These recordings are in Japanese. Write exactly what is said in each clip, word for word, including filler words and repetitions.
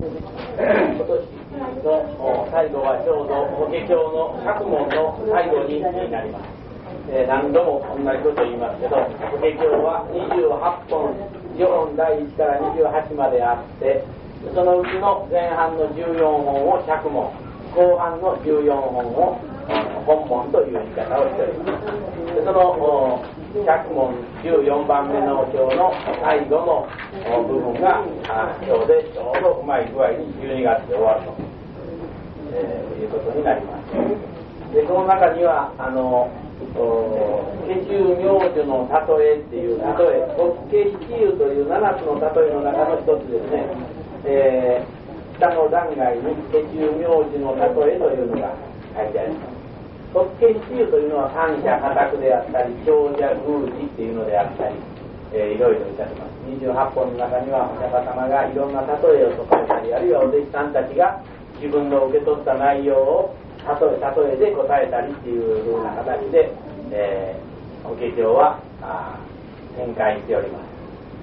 今年の最後はちょうど法華経の釈問の最後になります。えー、何度も同じこと言いますけど、法華経はにじゅうはっぽん、序論だいいちからにじゅうはちまであって、そのうちの前半のじゅうよんほんを釈問、後半のじゅうよんほんを本門という言い方をしております。でその釈問じゅうよんばんめの経の最後の部分が今日でちょうどうまい具合にじゅうにがつで終わると、えー、いうことになります。でその中にはあの化中明寿の例えっていう例え、法華七湯というななつの例えの中の一つですね、えー、下の段階に化中明寿の例えというのが書いてあります。法華七湯というのは三者家宅であったり長者宮司っていうのであったり、えー、いろいろいたします。にじゅうはっぽんの中にはお釈迦様がいろんな例えを説かれたり、あるいはお弟子さんたちが自分の受け取った内容を例え例えで答えたりっていうふうな形で、えー、法華経は展開しております。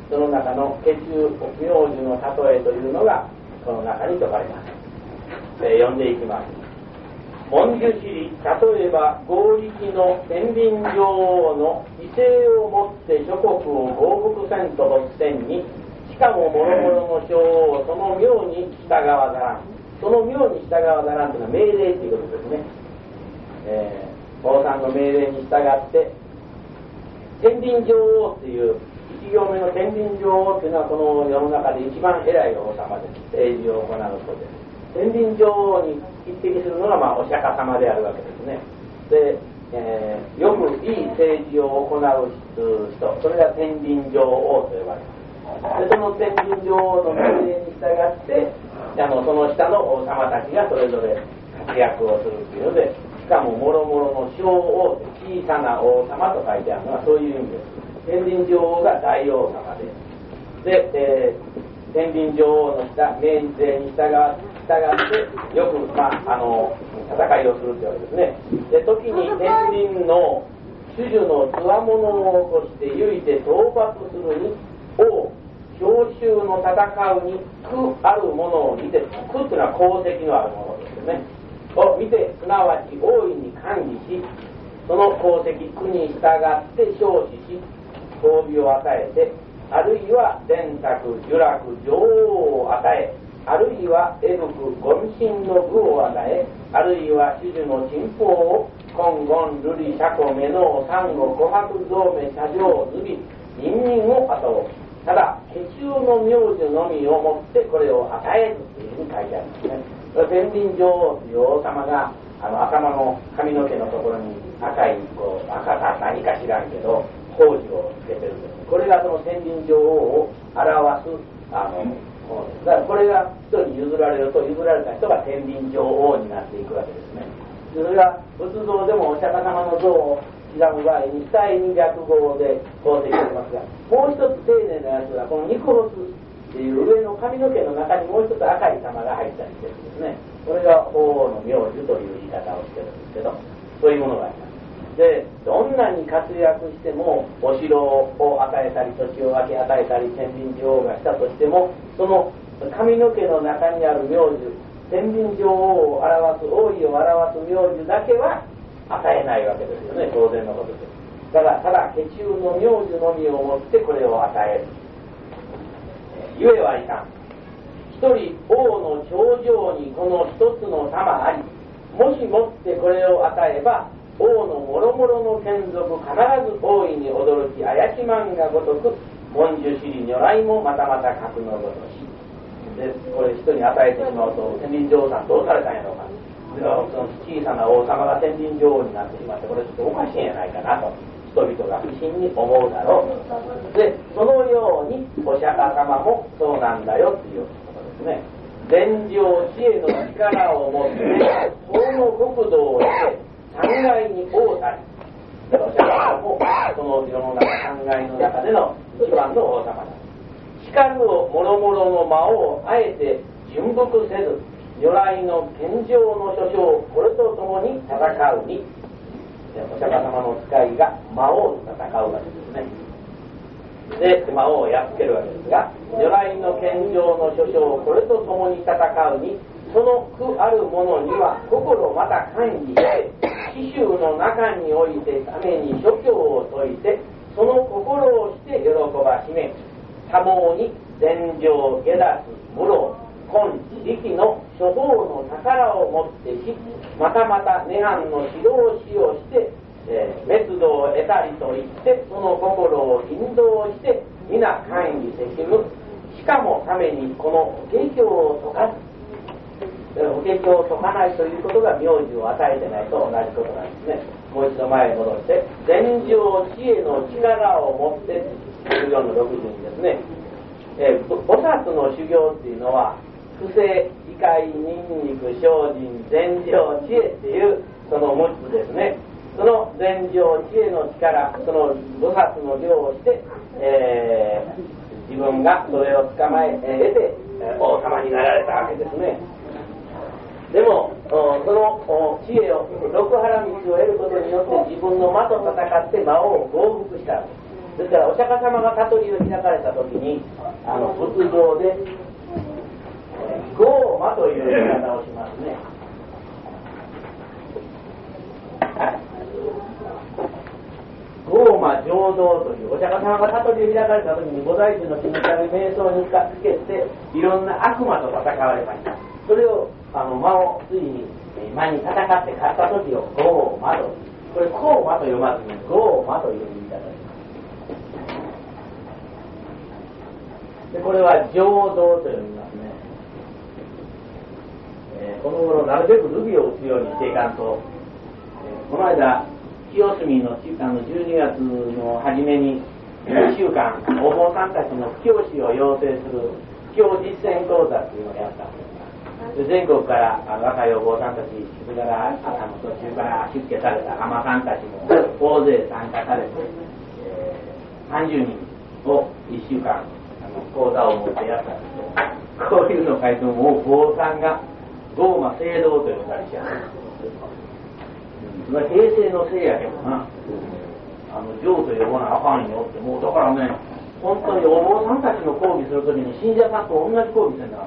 その中の化中明寿の例えというのがこの中に説かれます。えー、読んでいきます。文殊知り、例えば合力の天秤女王の威勢をもって諸国を合服せんと突然に、しかも諸々の称をその妙に従わざらん。その妙に従わざらんというのは命令ということですね。えー、王さんの命令に従って天秤女王という一行目の天秤女王というのはこの世の中で一番偉い王様です。政治を行う人です。天秤女王に匹敵するのが、まあ、お釈迦様であるわけですね。で、えー、よくいい政治を行う人、それが天秤女王と呼ばれます。でその天秤女王の命令に従ってあのその下の王様たちがそれぞれ活躍をするというので、しかももろもろの小王って小さな王様と書いてあるのはそういう意味です。天秤女王が大王様で、で、えー、天秤女王の下命令に従って従ってよく、まあ、あの戦いをするというわけですね。で時に天秤の種々のつわものを起こしてゆいて討伐するに王召集の戦うに苦あるものを見て、苦というのは功績のあるものですよねを見て、すなわち大いに歓喜し、その功績苦に従って称視し褒美を与えて、あるいは伝卓呪楽女王を与え、あるいは絵福権神の具を与え、あるいは種々の珍宝を金言瑠璃車庫目の珊瑚琥珀象目車上ズビ人民を後を、ただ化中の明寿のみをもってこれを与えるというふうに書いてあるんですね。天秤女王という王様があの頭の髪の毛のところに赤いこう赤か何か知らんけど宝珠をつけてるんです。これがその天秤女王を表すあのだからこれが人に譲られると、譲られた人が天秤女王になっていくわけですね。それが仏像でもお釈迦様の像を刻む場合に額に逆号で構成しておりますが、もう一つ丁寧なやつはこのニコロスっていう上の髪の毛の中にもう一つ赤い玉が入ったりしてるんですね。これが法王の明寿という言い方をしてるんですけど、そういうものがあります。でどんなに活躍してもお城を与えたり土地を分け与えたり天秤女王がしたとしても、その髪の毛の中にある明寿、天秤女王を表す王位を表す明寿だけは与えないわけですよね。当然のことです。だからただ化中の明寿のみをもってこれを与える、ゆえはいかん。一人王の頂上にこの一つの玉あり、もしもってこれを与えば王のもろもろの眷属必ず大いに驚きあやしまんがごとく文殊知り如来もまたまた格のごとし。でこれ人に与えてしまうと天秤女王さんどうされたんやろうか、その小さな王様が天秤女王になってしまって、これちょっとおかしいんやないかなと人々が不審に思うだろう。でそのようにお釈迦様もそうなんだよということですね。禅情知恵の力を持って法の国土を得て三階に王たり、お釈迦様もその世の中三階の中での一番の王様だ。しかるをもろもろの魔をあえて順服せず、如来の献上の諸将これとともに戦うに、お釈迦様の使いが魔王と戦うわけですね。 で魔王をやっつけるわけですが、如来の献上の諸将これと共に戦うに、その苦ある者には心また歓喜して紀州の中においてために諸教を説いて、その心をして喜ばしめ、多毛に禅上下脱無老根力の諸法の宝をもってし、またまた涅槃の指導しをして、えー、滅度を得たりといって、その心を引導して皆歓喜せしむ。しかもためにこの法華経を解かず、法華経を解かないということが名字を与えてないと同じことなんですね。もう一度前へ戻して、禅上知恵の力を持ってじゅうよんのろくじゅうにですね、えー、菩薩の修行っていうのは不正、理解、ニンニク、精進、禅上知恵っていうそのむっつですね。その禅上知恵の力、その菩薩の行をして、えー、自分がそれを捕まえ得て、えー、王様になられたわけですね。でもその知恵を、六波羅蜜を得ることによって自分の魔と戦って魔王を降伏したわけです。ですからお釈迦様が悟りを開かれた時に、あの仏像でゴーマという言い方をしますね。ゴーマ浄土という、お釈迦様が悟りを開かれた時に菩提樹の木の下に瞑想につけていろんな悪魔と戦われました。それをあの魔をついに魔に戦って勝った時をゴーマと、これゴーマと読まずにゴーマという言い方です。でこれは浄土と読みますね。えー、この頃なるべくルビを打つようにしていかんと、えー、この間清澄のあのじゅうにがつの初めにいっしゅうかんお坊さんたちの布教師を養成する布教実践講座っていうのをやったんです。で全国からあの若いお坊さんたち、それからあの途中から出家された尼さんたちも大勢参加されて、えー、さんじゅうにんをいっしゅうかん講座を持ってやったんですけど、こういうのを書いてももう坊さんがゴーマ聖堂と呼んだりしちゃう。それは平成のせいやけどな、あの浄と呼ばなあかんよって、もうだからね、本当にお坊さんたちの講義するときに信者さんと同じ講義せんだから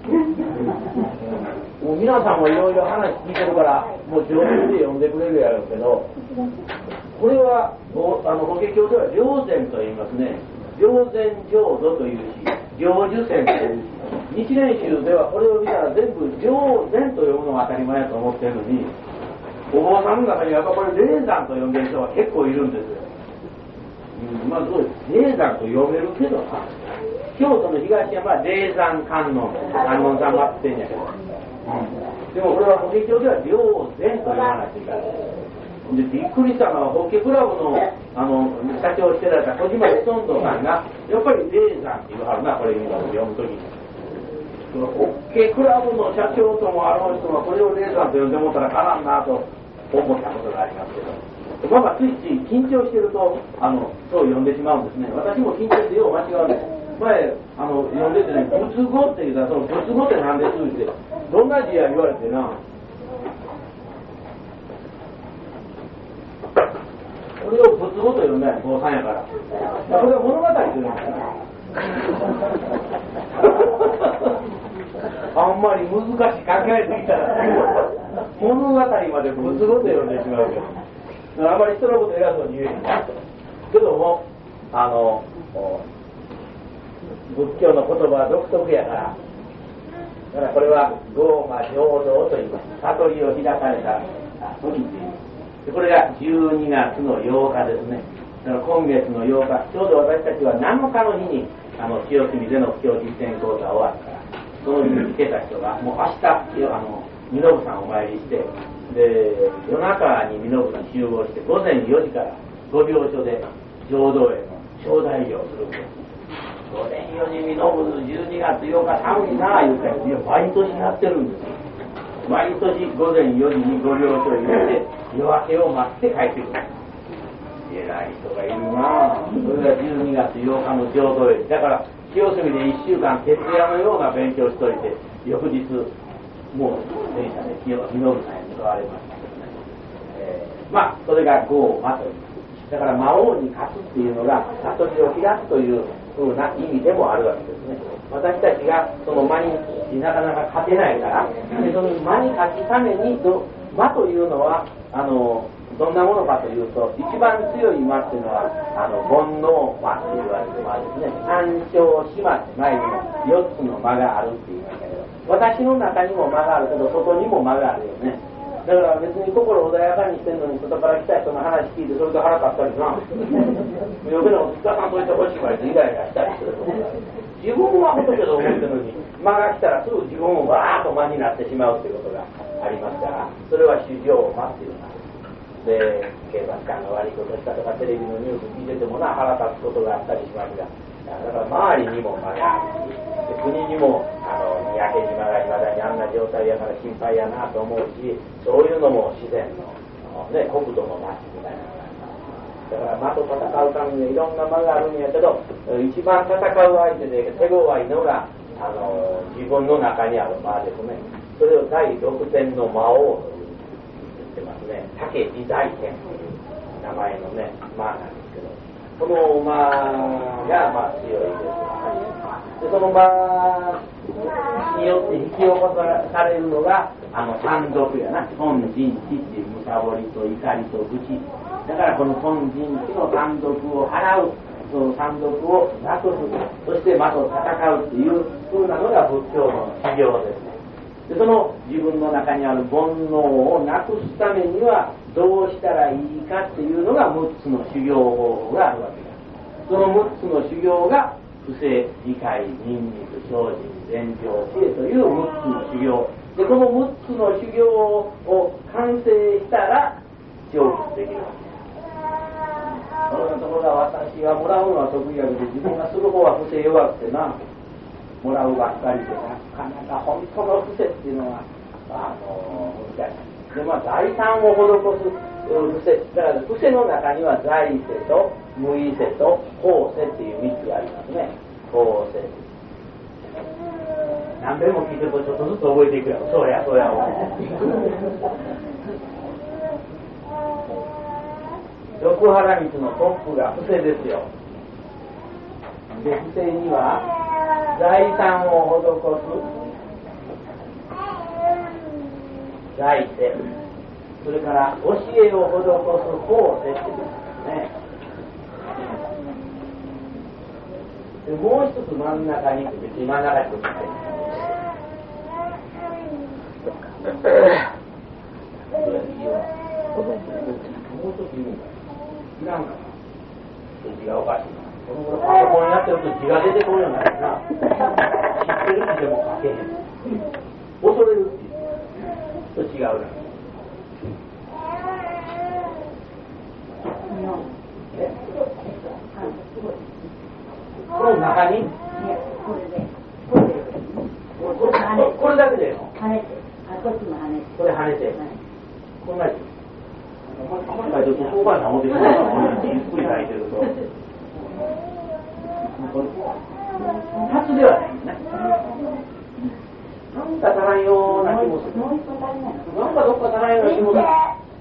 もう皆さんもいろいろ話聞いてるからもう上手で読んでくれるやろうけど、これはあの法華経では霊禅と言いますね。霊禅浄土というし、霊樹禅というし、日蓮宗ではこれを見たら全部霊禅と読むのが当たり前だと思ってるのに、お坊さんの中にはやっぱこれ霊山と呼んでる人が結構いるんですよ。うん、まあそうです。霊山と呼べるけどな、京都の東山は霊山観音、観音さんがってんやけど、うん、でもこれは法華経では霊禅と呼ばないといけない。でびっくりしたのは法華クラブのあの社長をしてられた小島一尊堂さんがやっぱり霊山って言うはるな、これ読むときに。法華クラブの社長ともあろう人がこれを霊山と呼んでもったらかなんなと思ったことがありますけど、まあついつい緊張してるとあのそう呼んでしまうんですね。私も緊張してよう間違うんです。前あの呼んでてね、仏語って言うたらその仏語って何ですってどんな字や言われてな、これを仏語と呼んだんや、坊さんやから。これは物語というんですね。あんまり難しい考えてきたら物語まで仏語と呼んでしまうけど、あんまり人のこと偉そうに言えないけども、あの仏教の言葉は独特やから、だからこれはゴーマ浄土と言います。悟りを開かれた時っていう。でこれがじゅうにがつのようかですね。だから今月のようか、ちょうど私たちはなのかの日にあの清澄での布教実践講座終わったから、その日に来てた人がもう明日あの身延さんお参りして、で夜中に身延さん集合して午前よじからごびょう所で浄土への招待業をするんです。午前よじ身延じゅうにがつようか寒いなあ言うて、いや毎年やってるんですよ。毎年午前よじにごびょう所へ行って夜明けを待って帰ってくる。偉い人がいるなあ。それがじゅうにがつようかの浄土へ。だから清澄でいっしゅうかん徹夜のような勉強しといて、翌日もう電車で身延さんへ向かわれましたけどね、えー、まあそれがゴーマというだから魔王に勝つっていうのが悟りを開くという風な意味でもあるわけですね。私たちがその魔になかなか勝てないから、でその魔に勝つためにど魔というのはあのどんなものかというと、一番強い魔っていうのはあの煩悩魔って言われる魔ですね。三生四魔って前にもよっつの魔があるって言いましたけど、私の中にも魔があるけど外にも魔があるよね。だから別に心穏やかにしてるのに外から来た人の話聞いてそれで腹立ったりな余計なこと聞かさんといてほしいわってイライラしたりすると、自分は仏と思ってるのに魔が来たらすぐ自分もバーッと魔になってしまうということがありますから、それは衆生魔っていうので、警察官が悪いことしたとかテレビのニュース聞いててもな腹立つことがあったりしますが、だから周りにも魔があるし、国にもあの三宅島がいまだにあんな状態やから心配やなと思うし、そういうのも自然の、ね、国土の町みたいな感じだから、魔と戦うためにいろんな魔があるんやけど、一番戦う相手で手強いのがあの自分の中にある魔ですね。それを第六天の魔王と言ってますね。武自在天という名前のね魔なんですけど、この魔がまあ強いです。でその魔によって引き起こされるのがあの三毒やな。貪嗔痴っていうむさぼりと怒りと愚痴だから、この貪嗔痴の三毒を払う、その三毒をなくす、そして魔と戦うっていう風なのが仏教の修行ですね。でその自分の中にある煩悩をなくすためにはどうしたらいいかっていうのがむっつの修行方法があるわけです。そのむっつの修行が不正、理解、忍肉、精進、禅定、知恵というむっつの修行で、このむっつの修行を完成したら成仏できるわけです。そのところが私がもらうのは得意やけど、自分がする方は不正弱くてな、もらうばっかりでなかなか本当の不正っていうのはあの難しい。でまあ財産を施す不正だから、不正の中には財政と無為世と法世っていうみっつがありますね。法世何べんも聞いてるとちょっとずつ覚えていくやろ。そうやそうや六波羅蜜のトップが不正ですよ。で不正には財産を施す財政、それから教えを施す法世って言うんですね。でもう一つ真ん中に真ん中に来るもう一つ言うんだ。いらんかな。字がおかしいな。この頃パソコンやってると字が出てこるようになるな。知ってる字でも書けへん。恐れるって言うと違うな。えこの中にこれだけでいいの？跳ねて、こっちも跳ねて、これ跳ねて、こんなにあんまり書いてるとそうかいな思ってしまうからゆっくり書いてると初ではないんだね。なんか足らんような気もする。なんかどっか足らんような気もする。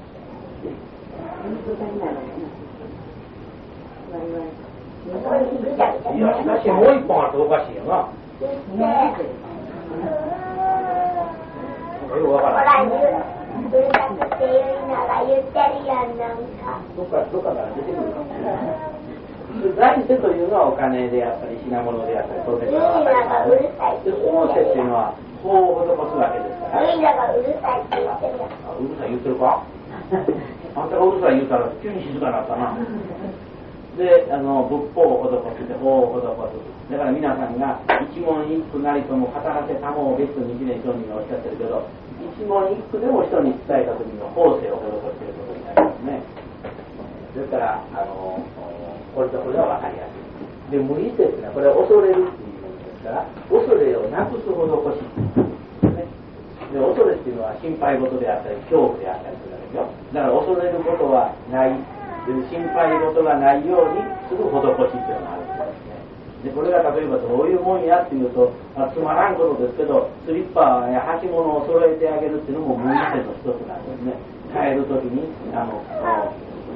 いやしかしもう一本あるとおかしいよな。よくわからん。うるさくて言うなら言ってるやん、なんかどっかどっかから出てくるかもしれない。財政というのはお金であったり品物であったり当然から分かります。で法世っていうのは法を施すわけですから。みんながうるさいって言ってるやん。うるさい言ってるかあんたがうるさい言うたら急に静かになったな。であの仏法を施して法を施す。だから皆さんが一問一句なりとも語らせたもを別に一年上人がおっしゃってるけど、一問一句でも人に伝えた時の法世を施していることになりますね。ですからあのこれとこれは分かりやすい。で無意性というのはこれは恐れるっていう意味ですから、恐れをなくす施し、ね、で恐れっていうのは心配事であったり恐怖であったりするわけですよ。だから恐れることはない、心配事がないようにする施しっていうのがあるんですね。でこれが例えばどういうもんやっていうと、まあ、つまらんことですけど、スリッパや履物を揃えてあげるっていうのも無意性の一つなんですね。帰るときにあの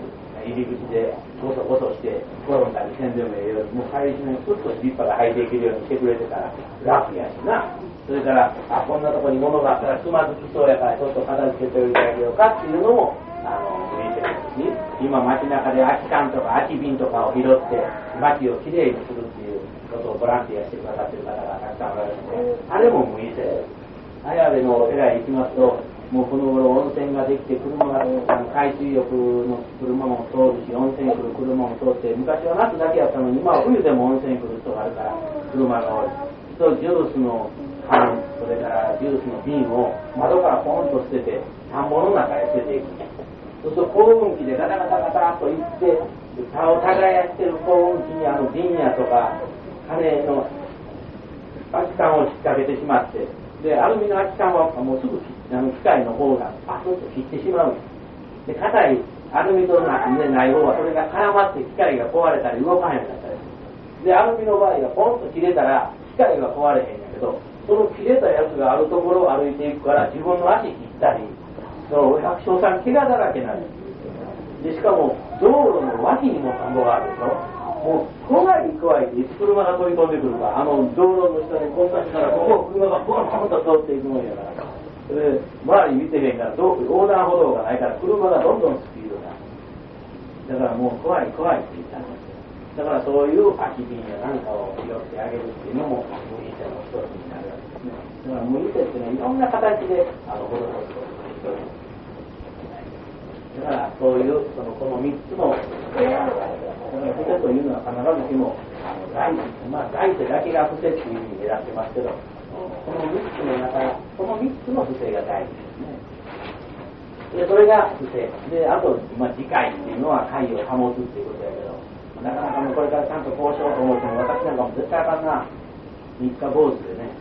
入り口でゴソゴソして転んだりせんでもええようにもう帰りしないふっと立派が履いていけるようにしてくれてたら楽やしな。それからあこんなとこに物があったらつまずきそうやからちょっと片付けておいてあげようかっていうのもあの向いてるし、今街中で空き缶とか空き瓶とかを拾って街をきれいにするっていうことをボランティアしてくださってる方がたくさんおられるので、あれも向いてる。綾部のお寺へ行きますともうこの頃温泉ができて車が海水浴の車も通るし温泉に来る車も通って昔は夏だけやったのに今は冬でも温泉に来る人があるから車が多いとジュースの缶それからジュースの瓶を窓からポンと捨てて田んぼの中へ捨てていく。そうすると耕運機でガタガタガタっと行って田を耕してる耕運機にあの瓶やとか金の空き缶を引っ掛けてしまってでアルミの空き缶はもうすぐあの機械の方がパスッと切ってしまうんです。で硬いアルミとなでない方はそれが絡まって機械が壊れたり動かへんようになったりでアルミの場合はポンと切れたら機械が壊れへんやけどその切れたやつがあるところを歩いていくから自分の足切ったりその百姓さん怪我だらけになるでしかも道路の脇にも田んぼがあるでしょもう怖い怖いっていつ車が飛び込んでくるかあの道路の下でこんなしたらここ車がボンボンと通っていくもんやからそれで周り見てへんから横断歩道がないから車がどんどんスピードがだからもう怖い怖いって言ったんですよ。だからそういう空き瓶や何かを拾ってあげるっていうのも無理手の一つになるわけですね。だから無理手っていうのはいろんな形であの施すことが必要です。だからそういうそのこのみっつのだから伏せというのは必ずしもあの来世まあ来世だけが伏せっていう意味でやってますけどこのみっつの中このみっつの伏せが大事ですね。でそれが伏せであと、まあ、次回っていうのは会を保つっていうことやけどなかなかもうこれからちゃんとこうしようと思っても私なんかも絶対あかんな三日坊主でね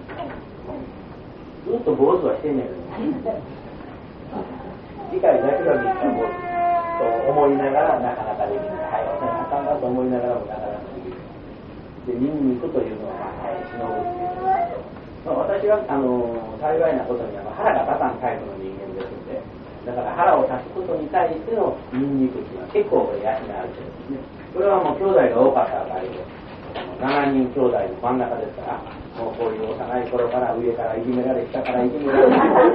ずっと坊主はしてんねんけど次回だけが三日坊主と思いながらなかなかできないはいおせなあかんなと思いながらもなかなかできるでニンニクというのははいしのぐっていう、まあ、私はあの幸いなことにあの腹が立たんタイプの人間ですのでだから腹を立つことに対してのニンニクっていうのは結構これ養われてるんですね。これはもう兄弟が多かった場合でしちにん兄弟の真ん中ですからもうこういう幼い頃から上からいじめられ下からいじめられ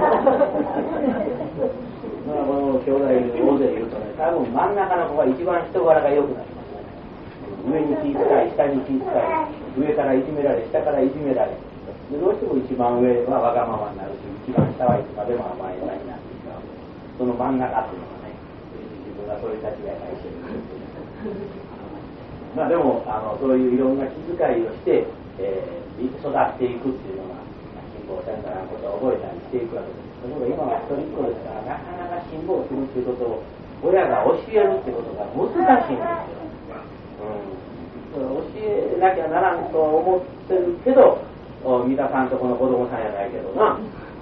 まあこの兄弟大勢いるとね多分真ん中の子が一番人柄が良くなりますね。上に気遣い下に気遣い上からいじめられ下からいじめられでどうしても一番上はわがままになるし一番下はいつまでも甘えたになってしまうその真ん中っていうのがね自分がそういう立場やから一緒にまあでもあのそういういろんな気遣いをして、えー、育っていくっていうのが辛抱せんだらことを覚えたりしていくわけです。ところが今は一人っ子ですからなかなか辛抱するっていうことを親が教えるっていうことが難しいんですよ、うん、教えなきゃならんと思ってるけど三田さんとこの子供さんやないけどな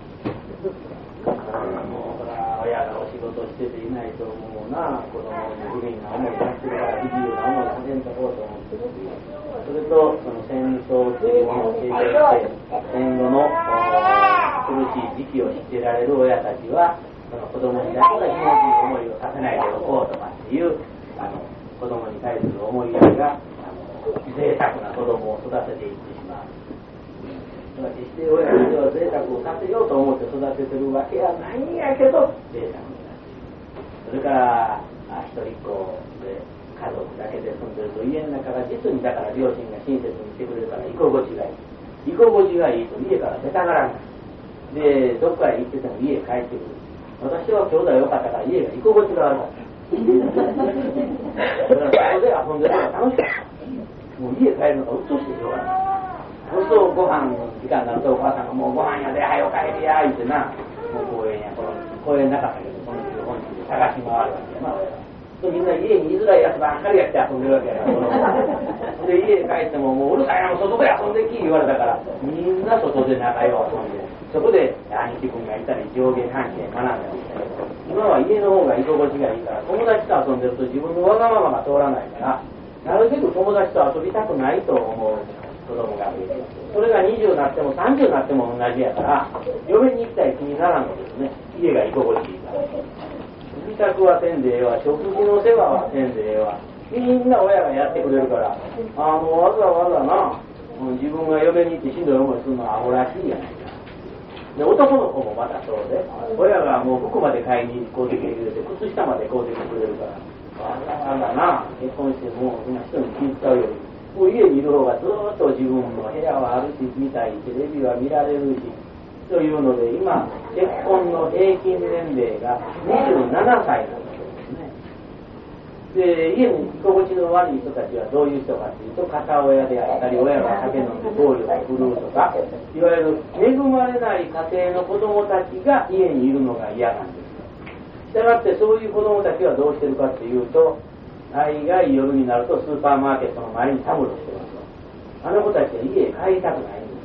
もうこれは親がお仕事してていないと思うな子供に不憫な思いさせてるから不自由な思いさせんとこうと思ってるそれとその戦争というものを経験して戦後の苦しい時期を知ってられる親たちはその子供にだけは気持ちいい思いをさせないでおこうとかっていうあの子供に対する思いやりがあの贅沢な子供を育てていってしまう決して親としては贅沢をさせようと思って育ててるわけはないんやけど贅沢になってそれから一人っ子で家族だけで住んでると家の中が実にだから両親が親切にしてくれるから居心地がいい居心地がいいと家から出たがらないでどっかへ行ってても家へ帰ってくる私は兄弟良かったから家が居心地が悪かっただからそこで遊んでるのが楽しかったもう家帰るのがうっとしてしょうがないそうするとご飯の時間になるとお母さんがもうご飯やではよ帰りや言ってなもう公園やこの公園なかったけどこの本地で探し回るわけやなみんな家に居づらいやつばっかりやって遊んでるわけやからで家に帰ってももううるさいな外で遊んでき言われたからみんな外で仲良く遊んでそこで兄貴分がいたり上下関係学んだりしたけど今は家の方が居心地がいいから友達と遊んでると自分のわがままが通らないからなるべく友達と遊びたくないと思う子供が増えていますそれがにじゅうになってもさんじゅうになっても同じやから嫁に行きたい気にならんのですね家が居心地いいから支度はせんでええわ、食事の世話はせんでええわ、みんな親がやってくれるから、あのわざわざな自分が嫁に行ってしんどい思いするのはアホらしいやないか。で男の子もまたそうで、親がもう服まで買いに買うてきてくれて、靴下まで買うてきてくれるから、わざわざな結婚してもうそんな人に気遣うより、もう家にいる方がずっと自分の部屋はあるし、見たい、テレビは見られるしというので、今結婚の平均年齢がにじゅうななさいなんですね。で、家に居心地の悪い人たちはどういう人かというと、片親であったり、親が酒飲んで暴力を振るうとか、いわゆる恵まれない家庭の子供たちが家にいるのが嫌なんです。したがってそういう子供たちはどうしてるかというと、大概夜になるとスーパーマーケットの前にたむろしてますよ。あの子たちは家へ帰りたくないんです。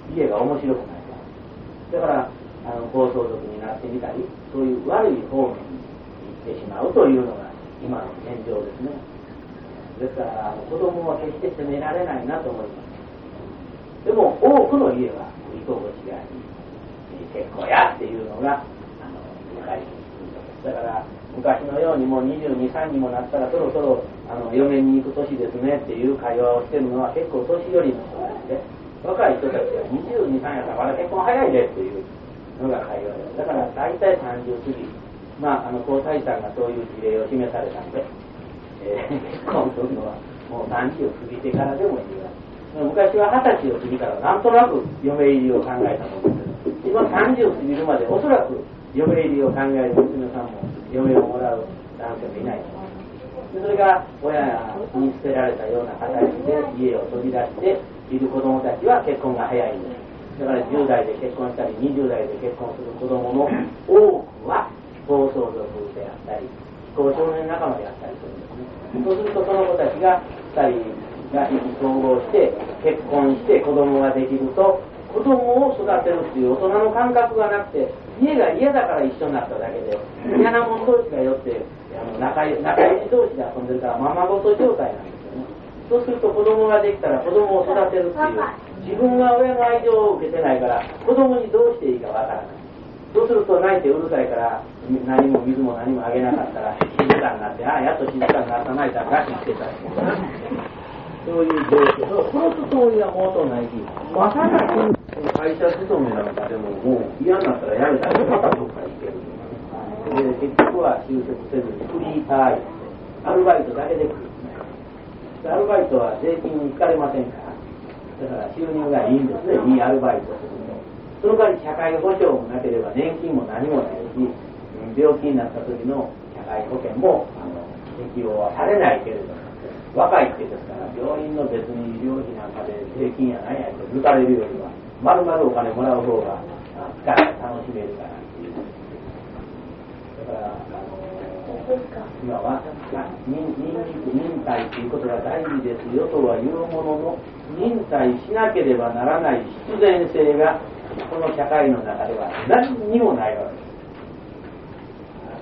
家が面白くないから。だからあの暴走族になってみたり、そういう悪い方面に行ってしまうというのが今の現状ですね。ですから子供は決して責められないなと思います。でも多くの家は居心地がいい、結婚やっていうのがあの分かります。だから昔のようにもうにじゅうに、さんにもなったらそろそろあの嫁に行く年ですねっていう会話をしてるのは結構年寄りの人なんで、若い人たちはにじゅうに、さんやったらまだ結婚早いでっていうのが会話です。だから大体さんじゅう過ぎ、まああの高裁さんがそういう事例を示されたんで、えー、結婚するのはもうさんじゅう過ぎてからでもいいわ。昔ははたちを過ぎたらなんとなく嫁入りを考えたものです。今さんじゅう過ぎるまでおそらく嫁入りを考える娘さんも嫁をもらう男性もいないと思います。それが親に捨てられたような形で家を飛び出している子供たちは結婚が早いんです。だからじゅう代で結婚したりにじゅう代で結婚する子供の多くは暴走族であったり非行少年仲間であったりするんですね。そうするとその子たちがふたりが意気投合して結婚して子供ができると、子供を育てるっていう大人の感覚がなくて、家が嫌だから一緒になっただけで、嫌な者同士がよってあの 仲, 仲良し同士で遊んでるからままごと状態なんですよね。そうすると子供ができたら子供を育てるっていう、自分が親の愛情を受けてないから子供にどうしていいかわからない。そうすると泣いてうるさいから何も水も何もあげなかったら静かになって、ああやっと静かになった泣いたら餓死してたりとか、そういう状況。このつもりはもうとないし、まさか会社勤めなんかでももう嫌になったらやめたらまたどっか行けるとか、で結局は就職せずにフリーターアルバイトだけで来る。アルバイトは税金に引かれませんから、だから収入がいいんですね。いいアルバイトすると、その代わり社会保障もなければ年金も何もないし、病気になった時の社会保険もあの適用はされないけれども、若いってですから病院の別に医療費なんかで税金やないやと抜かれるよりはまるまるお金もらう方が使って楽しめるからっていう。だからあの今は忍耐ということが大事ですよとは言うものの、忍耐しなければならない必然性がこの社会の中では何にもないわけです。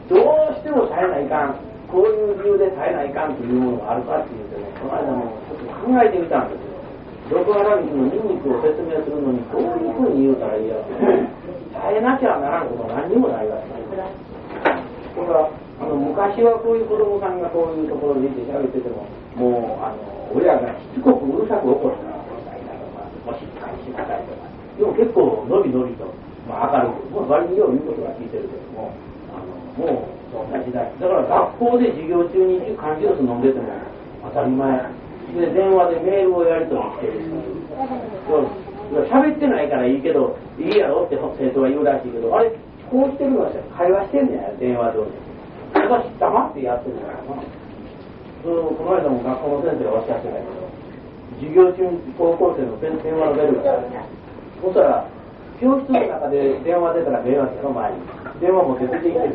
どうしても耐えないかん、こういう理由で耐えないかんというものがあるかっていうとね、この間もちょっと考えてみたんですよ。毒粗肉のニンニクを説明するのにこういうふうに言うたらいいやつ、耐えなきゃならんこと何にもないわけです。これはあの昔はこういう子供さんがこういうところにいて喋ってても、もうあの親がしつこくうるさく怒るからもうしっかりしなさいとか、でも結構のびのびと、まあ、明るく、もう割によう言うことが聞いてるけども、あのもうそんな時代だから学校で授業中に缶ジュース飲んでても当たり前で、電話でメールをやり取りしてるし、喋ってないからいいけどいいやろって生徒は言うらしいけど、あれこうしてるのは会話してんねや、電話上で。私黙ってやってるからな。この間も学校の先生がおっしゃってたけど、授業中に高校生の電話のベルがある。そしたら教室の中で電話出たら迷惑やろ、前に電話持って出てきてる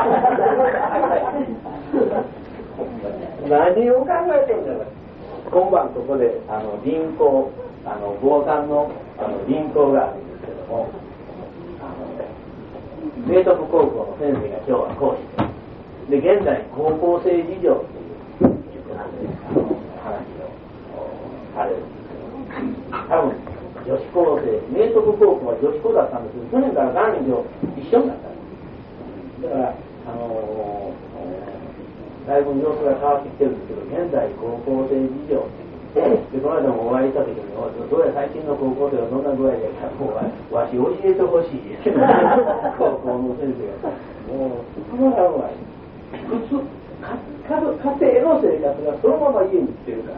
何を考えてるんだろう。今晩ここであの銀行、あの坊さんのあの銀行があるんですけども、明徳高校の先生が今日は講師で、で現在高校生事情という塾なんであの話をされるんですけど、多分女子高生、明徳高校は女子高だったんですけど、去年から男女一緒になったんです。だからあのだいぶ様子が変わってきてるんですけど、現在高校生事情で、この間もお会いした時に、どうや最近の高校生はどんな具合でもうわし教えてほしい高校の先生がもうたまらんわい。普通かか家庭の生活がそのまま家に来てるから、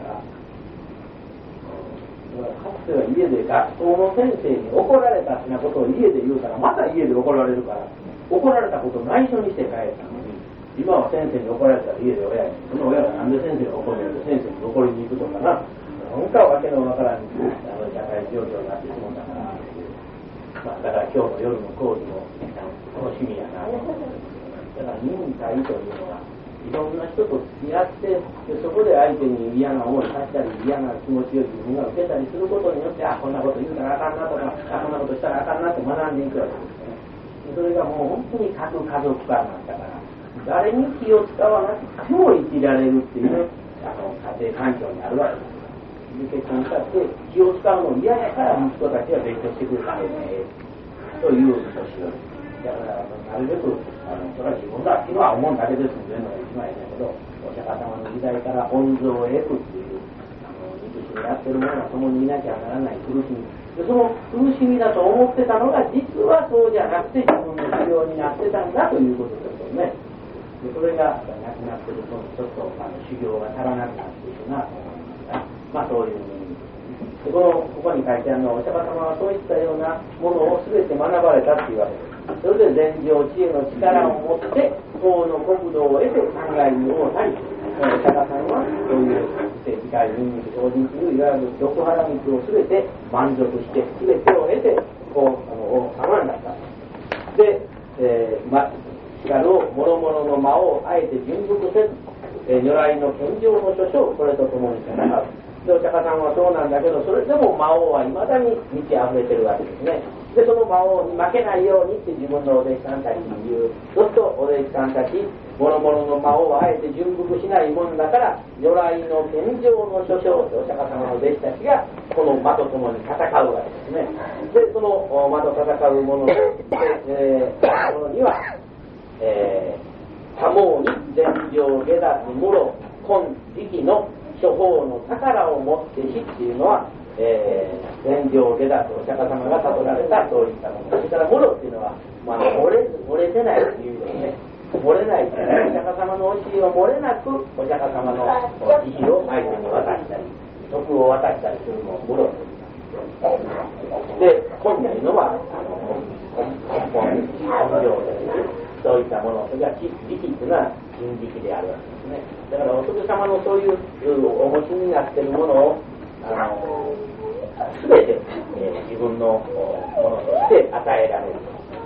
かつては家で学校の先生に怒られたってなことを家で言うから、また家で怒られるから、怒られたことを内緒にして帰ったのに、今は先生に怒られたら家で親に、その親がなんで先生に怒るので先生に怒りに行くとかな、なんかわけのわからんあの社会状況になってしまうんだから、まあ、だから今日の夜の講義も楽しみやな。だから忍耐というのはいろんな人と付き合って、でそこで相手に嫌な思いさせたり、嫌な気持ちを自分が受けたりすることによって、あ、こんなこと言うたらあかんなとか、あ、こんなことしたらあかんなって学んでいくわけですね。それがもう本当に各家族化なんだから、誰に気を使わなくても生きられるっていうあの家庭環境にあるわけです。結婚したって気を使うの嫌やから息子たちは勉強してくるためにという年寄りだから、なるべくあのそれは自分だっていうのは思うだけですのでのが一枚だけど、お釈迦様の時代から御蔵を得くっていうあの憎しみやってるものは共にいなきゃならない苦しみで、その苦しみだと思ってたのが実はそうじゃなくて自分の修行になってたんだということですよね。でそれがなくなってるとちょっとあの修行が足らなくなっているなと思いますが、まあそういう意味です。でこのここに書いてあるのは、お釈迦様はそういったようなものを全て学ばれたっていうわけです。それで禅定知恵の力を持って法の国土を得て考えに応たり、お釈迦さんはそういう世界人肉精進といういわゆる六波羅蜜を全て満足して全てを得てこうあの王様になった。で、えー、ましかるを諸々の魔をあえて順服せず、えー、如来の献上の諸書をそれとともに戦う。でお釈迦さんはそうなんだけど、それでも魔王はいまだに満ち溢れてるわけですね。でその魔王に負けないようにって自分のお弟子さんたちに言う。ずっとお弟子さんたち諸々の魔王をあえて順服しないもんだから、如来の献上の諸書でお釈迦様の弟子たちがこの魔とともに戦うわけですね。でその魔と戦う者で、えー、ものにはえー、多忙に禅定下脱無路今時期の諸法の宝を持ってしっていうのは、えー、禅定下脱お釈迦様が悟られたそういったもの。それから無路っていうのは、まあ、漏れ漏れてないという意味ですね。漏れない、お釈迦様の教えを漏れなくお釈迦様の慈悲を相手に渡したり徳を渡したりするのを無路と言います。で今というのはあの根本根性です。そういったもの、それが時期というのは人力であるわけですね。だからお仏様のそういうお持ちになっているものをあの全て、えー、自分のものとして与えられる。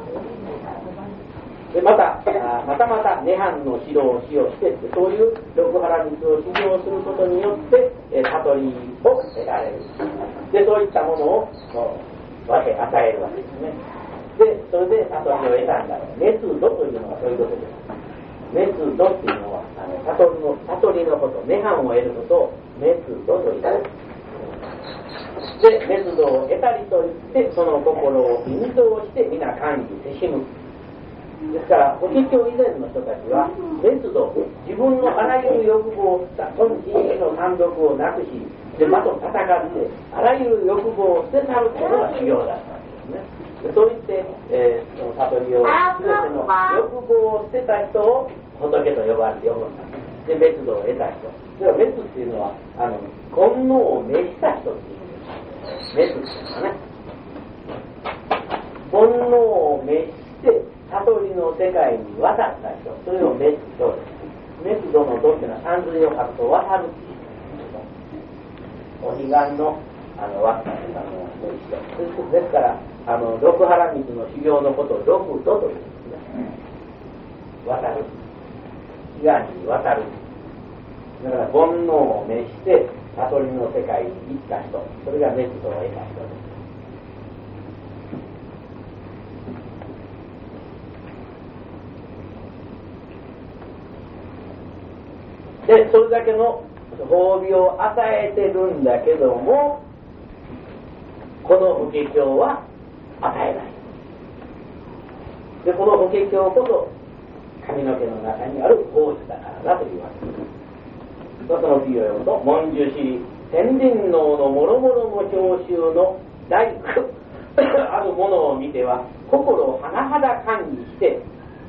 でまたあまたまた涅槃の指導をしようして、そういう六波羅蜜を修行することによって、えー、悟りを得られる。でそういったものを分け与えるわけですね。で、それで悟りを得たんだろう。滅度というのはそういうことです。滅度っていうのはあの悟りの悟りのこと、涅槃を得ることを滅度と言います。で、滅度を得たりと言って、その心を引導して皆感じせしむ。ですから、法華経以前の人たちは滅度、自分のあらゆる欲望、本心への単独をなくし、でまと戦ってあらゆる欲望を捨て去るというのが修行だったんですね。そう言って、えー、その悟りを全ての欲望を捨てた人を仏と呼ばれて呼ぶんだ。で滅度を得た人。では滅っていうのはあの煩悩を滅した人っていう滅っていうのはね。煩悩を滅して悟りの世界に渡った人、それを滅度です。滅度の度っていうのは三髄を書くと渡るっていうお彼岸のあの渡ったのと一緒ですから。あの六波羅蜜の修行のことを六度というんですね。渡る、彼岸に渡る。だから煩悩を滅して悟りの世界に行った人、それが滅度を得た人です。で、それだけの褒美を与えてるんだけども、この法華経は与えない。で、この法華経こそ髪の毛の中にある宝珠だからだというわけです。その次を読むと、文殊師天人能の諸々の教習の大工あるものを見ては心を甚だ感じして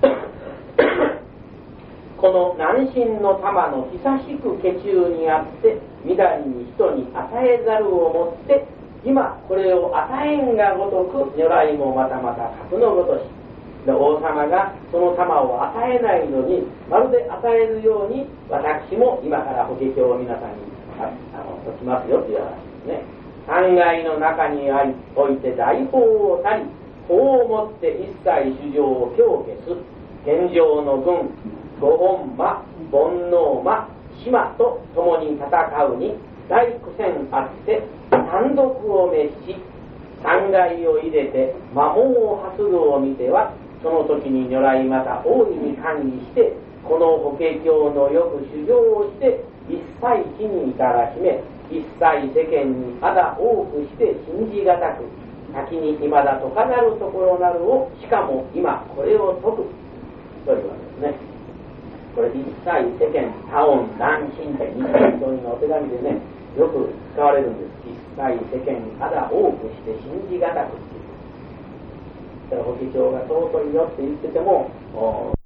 この南進の玉の久しく家中にあってみだりに人に与えざるをもって今これを与えんがごとく如来もまたまた格のごとしで王様がその玉を与えないのにまるで与えるように私も今から法華経を皆さんにああの解きますよという話ですね。三階の中において大法をたり法をもって一切主情を強消す現状の軍五本馬煩悩馬島と共に戦うに大苦戦あって単独を滅し三階を入れて魔門を発るを見てはその時に如来また大いに歓喜してこの法華経のよく修行をして一切地に至らしめ一切世間にあだ多くして信じがたく先に未だ解かなるところなるをしかも今これを解くというわけですね。これ一切世間多音難信って日本人のお手紙でねよく使われるんです。一切世間あだ多くして信じがたくっていう。だから法華経が尊いよって言ってても